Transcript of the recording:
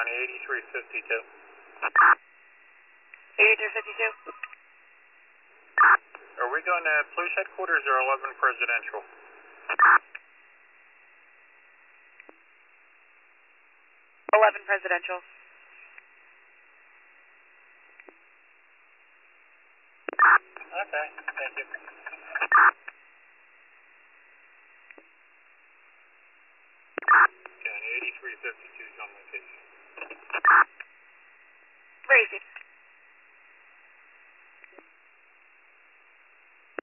County, 8352. 8352. Are we going to police headquarters or 11 Presidential? 11 Presidential. Okay, thank you.